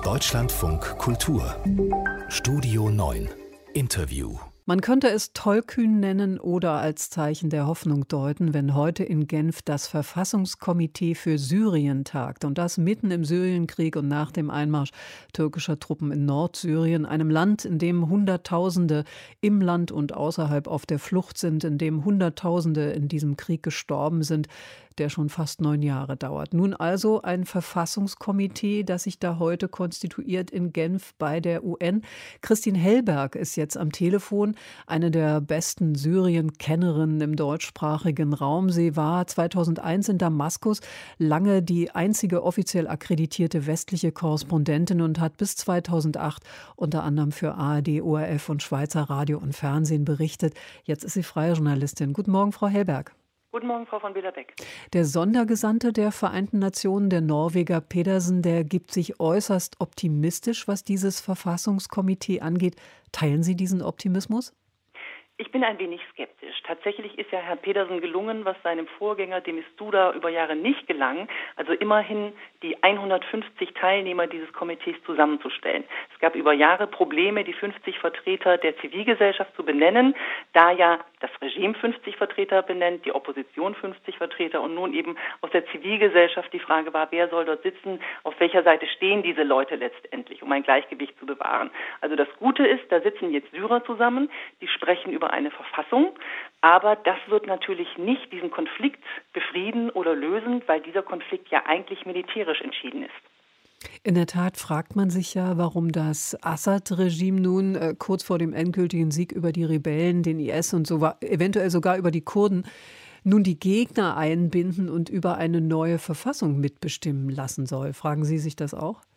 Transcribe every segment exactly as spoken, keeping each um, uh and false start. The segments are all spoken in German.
Deutschlandfunk Kultur Studio neun Interview. Man könnte es tollkühn nennen oder als Zeichen der Hoffnung deuten, wenn heute in Genf das Verfassungskomitee für Syrien tagt. Und das mitten im Syrienkrieg und nach dem Einmarsch türkischer Truppen in Nordsyrien, einem Land, in dem Hunderttausende im Land und außerhalb auf der Flucht sind, in dem Hunderttausende in diesem Krieg gestorben sind, der schon fast neun Jahre dauert. Nun also ein Verfassungskomitee, das sich da heute konstituiert in Genf bei der U N. Christine Hellberg ist jetzt am Telefon, eine der besten Syrien-Kennerinnen im deutschsprachigen Raum. Sie war zweitausendeins in Damaskus lange die einzige offiziell akkreditierte westliche Korrespondentin und hat bis zweitausendacht unter anderem für A R D, O R F und Schweizer Radio und Fernsehen berichtet. Jetzt ist sie freie Journalistin. Guten Morgen, Frau Hellberg. Guten Morgen, Frau von Billerbeck. Der Sondergesandte der Vereinten Nationen, der Norweger Pedersen, der gibt sich äußerst optimistisch, was dieses Verfassungskomitee angeht. Teilen Sie diesen Optimismus? Ich bin ein wenig skeptisch. Tatsächlich ist ja Herr Pedersen gelungen, was seinem Vorgänger, dem Mistura, über Jahre nicht gelang, also immerhin die hundertfünfzig Teilnehmer dieses Komitees zusammenzustellen. Es gab über Jahre Probleme, die fünfzig Vertreter der Zivilgesellschaft zu benennen, da ja das Regime fünfzig Vertreter benennt, die Opposition fünfzig Vertreter und nun eben aus der Zivilgesellschaft die Frage war, wer soll dort sitzen, auf welcher Seite stehen diese Leute letztendlich, um ein Gleichgewicht zu bewahren. Also das Gute ist, da sitzen jetzt Syrer zusammen, die sprechen über eine Verfassung, aber das wird natürlich nicht diesen Konflikt befrieden oder lösen, weil dieser Konflikt ja eigentlich militärisch entschieden ist. In der Tat fragt man sich ja, warum das Assad-Regime nun äh, kurz vor dem endgültigen Sieg über die Rebellen, den I S und so eventuell sogar über die Kurden nun die Gegner einbinden und über eine neue Verfassung mitbestimmen lassen soll. Fragen Sie sich das auch?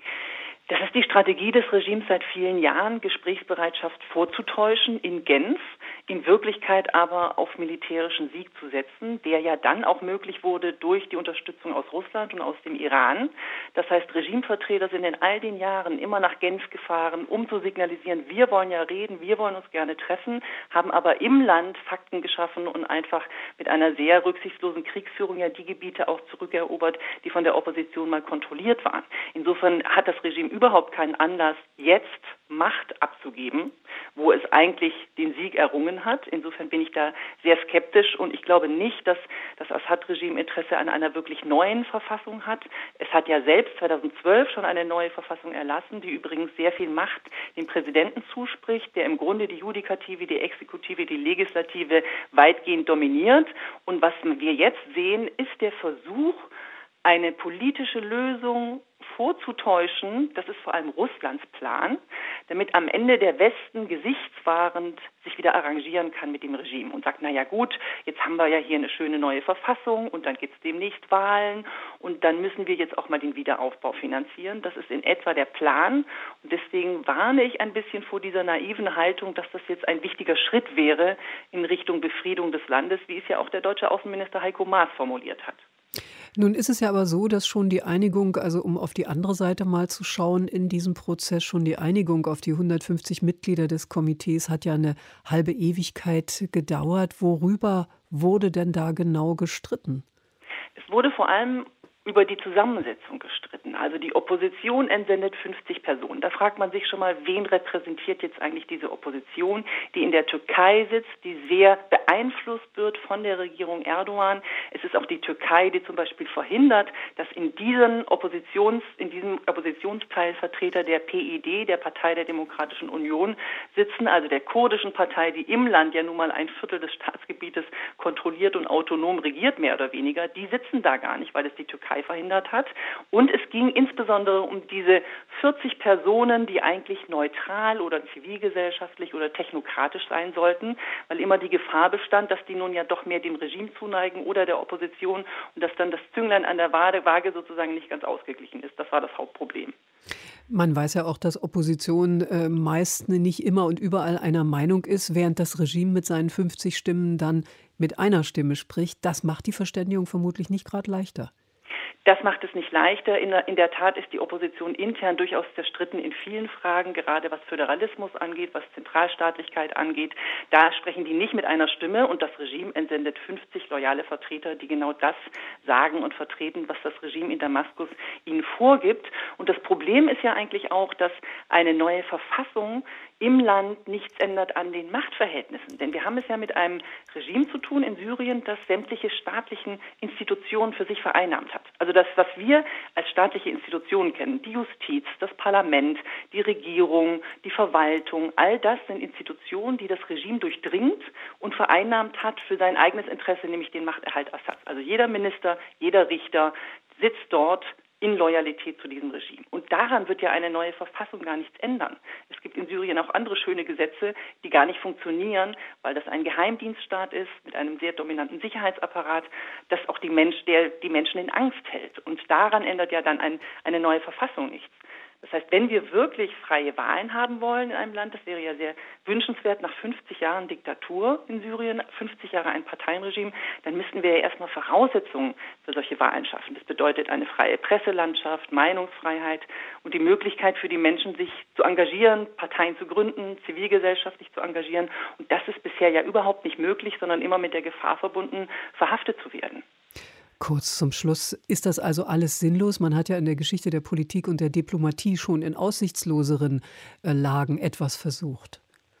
Das ist die Strategie des Regimes seit vielen Jahren, Gesprächsbereitschaft vorzutäuschen in Genf, in Wirklichkeit aber auf militärischen Sieg zu setzen, der ja dann auch möglich wurde durch die Unterstützung aus Russland und aus dem Iran. Das heißt, Regimevertreter sind in all den Jahren immer nach Genf gefahren, um zu signalisieren, wir wollen ja reden, wir wollen uns gerne treffen, haben aber im Land Fakten geschaffen und einfach mit einer sehr rücksichtslosen Kriegsführung ja die Gebiete auch zurückerobert, die von der Opposition mal kontrolliert waren. Insofern hat das Regime überhaupt keinen Anlass, jetzt Macht abzugeben, wo es eigentlich den Sieg errungen hat. Insofern bin ich da sehr skeptisch und ich glaube nicht, dass das Assad-Regime Interesse an einer wirklich neuen Verfassung hat. Es hat ja selbst zweitausendzwölf schon eine neue Verfassung erlassen, die übrigens sehr viel Macht dem Präsidenten zuspricht, der im Grunde die Judikative, die Exekutive, die Legislative weitgehend dominiert. Und was wir jetzt sehen, ist der Versuch, eine politische Lösung vorzutäuschen, das ist vor allem Russlands Plan, damit am Ende der Westen gesichtswahrend sich wieder arrangieren kann mit dem Regime und sagt, na ja gut, jetzt haben wir ja hier eine schöne neue Verfassung und dann gibt es demnächst Wahlen und dann müssen wir jetzt auch mal den Wiederaufbau finanzieren. Das ist in etwa der Plan und deswegen warne ich ein bisschen vor dieser naiven Haltung, dass das jetzt ein wichtiger Schritt wäre in Richtung Befriedung des Landes, wie es ja auch der deutsche Außenminister Heiko Maas formuliert hat. Nun ist es ja aber so, dass schon die Einigung, also um auf die andere Seite mal zu schauen, in diesem Prozess schon die Einigung auf die hundertfünfzig Mitglieder des Komitees hat ja eine halbe Ewigkeit gedauert. Worüber wurde denn da genau gestritten? Es wurde vor allem über die Zusammensetzung gestritten. Also die Opposition entsendet fünfzig Personen. Da fragt man sich schon mal, wen repräsentiert jetzt eigentlich diese Opposition, die in der Türkei sitzt, die sehr beeinflusst wird von der Regierung Erdogan. Es ist auch die Türkei, die zum Beispiel verhindert, dass in diesen Oppositions, in diesem Oppositionsteil Vertreter der P I D, der Partei der Demokratischen Union, sitzen, also der kurdischen Partei, die im Land ja nun mal ein Viertel des Staatsgebietes kontrolliert und autonom regiert, mehr oder weniger. Die sitzen da gar nicht, weil es die Türkei verhindert hat. Und es ging insbesondere um diese vierzig Personen, die eigentlich neutral oder zivilgesellschaftlich oder technokratisch sein sollten, weil immer die Gefahr bestand, dass die nun ja doch mehr dem Regime zuneigen oder der Opposition und dass dann das Zünglein an der Waage sozusagen nicht ganz ausgeglichen ist. Das war das Hauptproblem. Man weiß ja auch, dass Opposition äh, meist nicht immer und überall einer Meinung ist, während das Regime mit seinen fünfzig Stimmen dann mit einer Stimme spricht. Das macht die Verständigung vermutlich nicht gerade leichter. Das macht es nicht leichter. In der, in der Tat ist die Opposition intern durchaus zerstritten in vielen Fragen, gerade was Föderalismus angeht, was Zentralstaatlichkeit angeht. Da sprechen die nicht mit einer Stimme und das Regime entsendet fünfzig loyale Vertreter, die genau das sagen und vertreten, was das Regime in Damaskus ihnen vorgibt. Und Und das Problem ist ja eigentlich auch, dass eine neue Verfassung im Land nichts ändert an den Machtverhältnissen. Denn wir haben es ja mit einem Regime zu tun in Syrien, das sämtliche staatlichen Institutionen für sich vereinnahmt hat. Also das, was wir als staatliche Institutionen kennen, die Justiz, das Parlament, die Regierung, die Verwaltung, all das sind Institutionen, die das Regime durchdringt und vereinnahmt hat für sein eigenes Interesse, nämlich den Machterhalt Assads. Also jeder Minister, jeder Richter sitzt dort in Loyalität zu diesem Regime. Und daran wird ja eine neue Verfassung gar nichts ändern. Es gibt in Syrien auch andere schöne Gesetze, die gar nicht funktionieren, weil das ein Geheimdienststaat ist mit einem sehr dominanten Sicherheitsapparat, das auch die, Mensch, der die Menschen in Angst hält. Und daran ändert ja dann ein, eine neue Verfassung nichts. Das heißt, wenn wir wirklich freie Wahlen haben wollen in einem Land, das wäre ja sehr wünschenswert nach fünfzig Jahren Diktatur in Syrien, fünfzig Jahre ein Parteienregime, dann müssten wir ja erstmal Voraussetzungen für solche Wahlen schaffen. Das bedeutet eine freie Presselandschaft, Meinungsfreiheit und die Möglichkeit für die Menschen, sich zu engagieren, Parteien zu gründen, zivilgesellschaftlich zu engagieren. Und das ist bisher ja überhaupt nicht möglich, sondern immer mit der Gefahr verbunden, verhaftet zu werden. Kurz zum Schluss, ist das also alles sinnlos? Man hat ja in der Geschichte der Politik und der Diplomatie schon in aussichtsloseren äh, Lagen etwas versucht.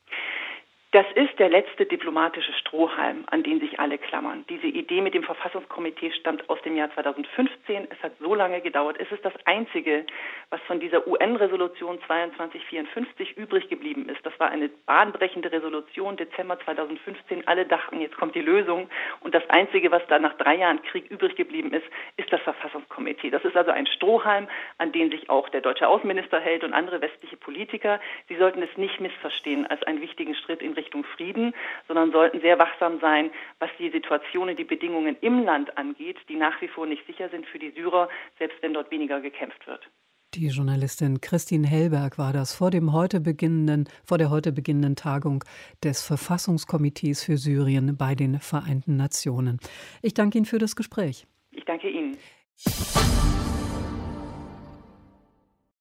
Das ist der letzte diplomatische Strohhalm, an den sich alle klammern. Diese Idee mit dem Verfassungskomitee stammt aus dem Jahr zweitausendfünfzehn. Es hat so lange gedauert. Es ist das Einzige, was von dieser U N-Resolution zweiundzwanzig vierundfünfzig übrig geblieben ist. Das war eine bahnbrechende Resolution, Dezember zweitausendfünfzehn. Alle dachten, jetzt kommt die Lösung. Und das Einzige, was da nach drei Jahren Krieg übrig geblieben ist, ist das Verfassungskomitee. Das ist also ein Strohhalm, an den sich auch der deutsche Außenminister hält und andere westliche Politiker. Sie sollten es nicht missverstehen als einen wichtigen Schritt in Richtung Richtung Frieden, sondern sollten sehr wachsam sein, was die Situation und die Bedingungen im Land angeht, die nach wie vor nicht sicher sind für die Syrer, selbst wenn dort weniger gekämpft wird. Die Journalistin Christine Hellberg war das vor dem heute beginnenden, vor der heute beginnenden Tagung des Verfassungskomitees für Syrien bei den Vereinten Nationen. Ich danke Ihnen für das Gespräch. Ich danke Ihnen.